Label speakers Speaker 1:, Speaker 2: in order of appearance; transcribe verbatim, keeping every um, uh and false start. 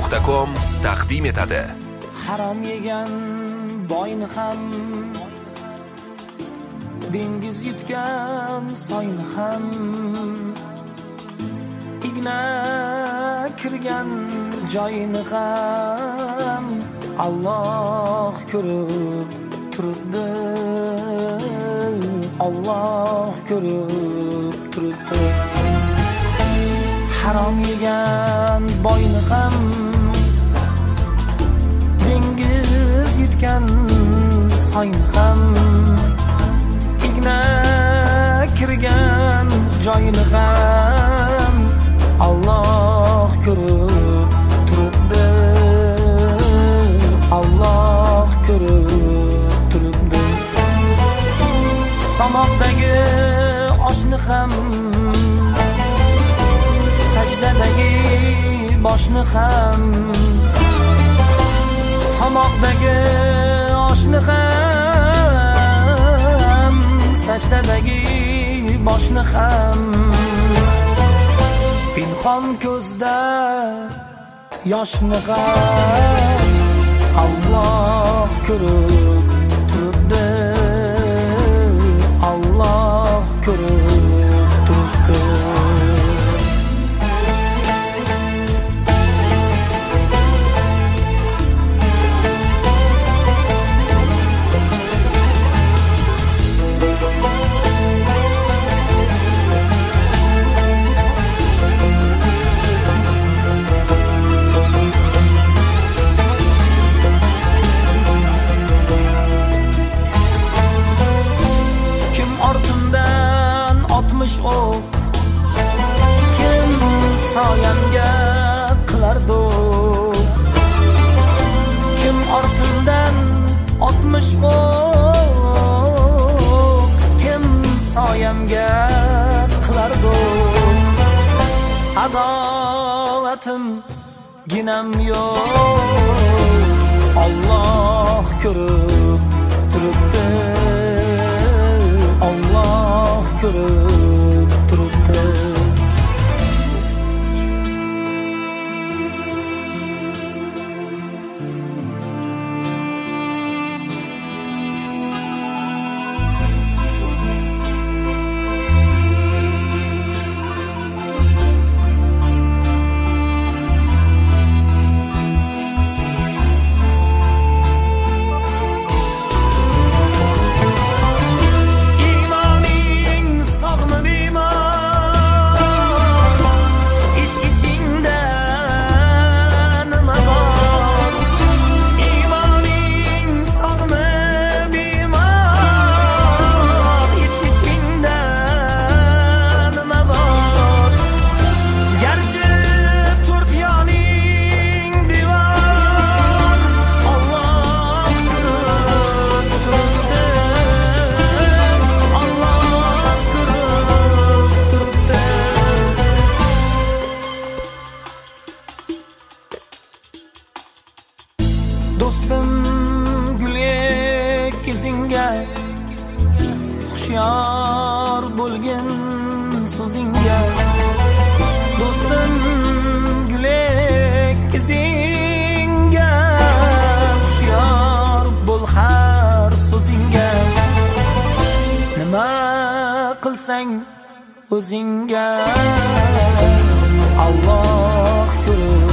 Speaker 1: nuqta com taqdim etadi.
Speaker 2: Harom yegan boyni ham, dengiz yutgan soyni ham, igna kirgan joyini ham Alloh ko'rib turibdi. Alloh ko'rib turibdi. Harom yegan boyni ham, dengiz yutgan soyni ham, igna kirgan joyini ham Alloh ko'rib turibdi. Alloh ko'rib turibdi. Tomoqdagi oshni ham, sajdadagi boshni ham, tomoqdagi oshni ham, sajdadagi boshni ham, pinhon ko'zda yoshni ham Alloh ko'rib turibdi. Alloh ko'rib turibdi. O'q, kim soyamga qilar do'q, kim ortimdan otmish o'q, kim soyamga qilar do'q. Adovatim ginam yo'q, Alloh ko'rib turibdi. Alloh ko'rib turibdi. Do'stim gulek izingga, hushyor bo'lgin so'zingga. Do'stim gulek izingga, hushyor bo'l har so'zingga. Nima qilsang o'zingga Alloh ko'rib